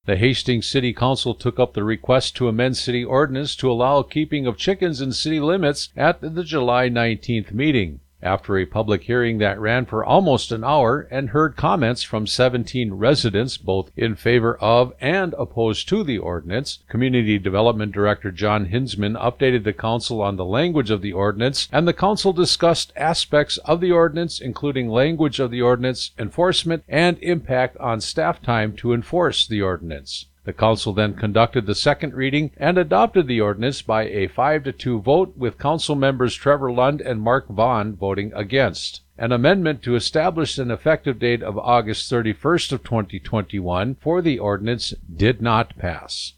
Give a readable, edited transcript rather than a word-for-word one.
The Hastings City Council took up the request to amend city ordinance to allow keeping of chickens in city limits at the July 19th meeting. After a public hearing that ran for almost an hour and heard comments from 17 residents, both in favor of and opposed to the ordinance, Community Development Director John Hinsman updated the council on the language of the ordinance, and the council discussed aspects of the ordinance, including language of the ordinance, enforcement, and impact on staff time to enforce the ordinance. The council then conducted the second reading and adopted the ordinance by a 5-2 vote, with council members Trevor Lund and Mark Vaughn voting against. An amendment to establish an effective date of August 31st of 2021 for the ordinance did not pass.